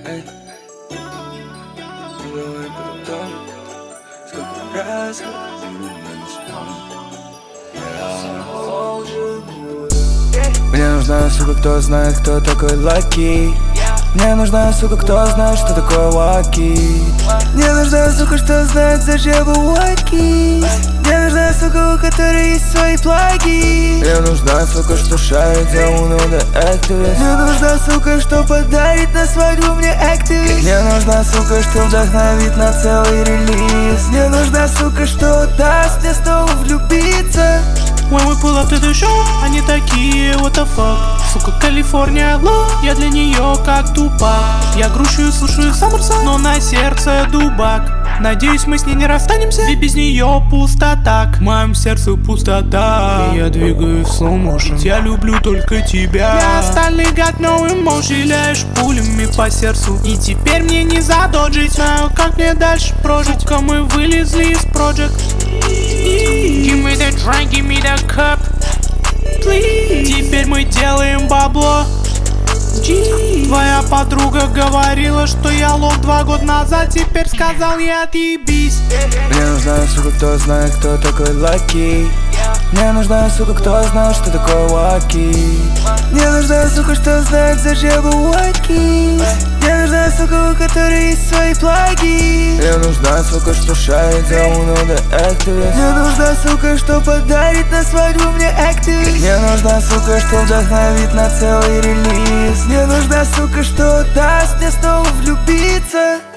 Эй, ну давай потом. Сколько раз мне нужна, сука, кто знает, кто такой Лаки. Мне нужна, сука, кто знает, что такое Лаки. Мне нужна, сука, что знает, зачем Лаки. Мне нужна, сука, у которой есть свои плаги. Мне нужна, сука, что шарит за унода активист. Мне нужна, сука, что подарит на свадьбу мне активист. Мне нужна, сука, что вдохновит на целый релиз. Мне нужна, сука, что даст мне снова влюбиться. When we pull up to the show, они такие, what the fuck. Сука, Калифорния, ло, я для нее как Тупак. Я грущу и слушаю Саммерсон, но на сердце дубак. Надеюсь, мы с ней не расстанемся, ведь без нее пустота. В моем сердце пустота, и я двигаю в slow motion. Я люблю только тебя. Для остальных got no emotion. Стреляешь пулями по сердцу, и теперь мне не задоджить. Знаю, как мне дальше прожить. Сука, мы вылезли из project. Give me the drink, give me the cup, please. Теперь мы делаем бабло. Твоя подруга говорила, что я лох 2 года назад. Теперь сказал я отъебись. Мне нужна, сука, кто знает, кто такой Лаки. Мне нужна, сука, кто знает, что такое Лаки. Мне нужна, сука, что знает, зачем Лаки. Мне нужна, сука, у которой есть свои плаги. Мне нужна, сука, что шарит за унода активист. Мне нужна, сука, что подарит на свадьбу мне активист. Мне нужна, сука, что вдохновит на целый релиз. Мне нужна, сука, что даст мне снова влюбиться.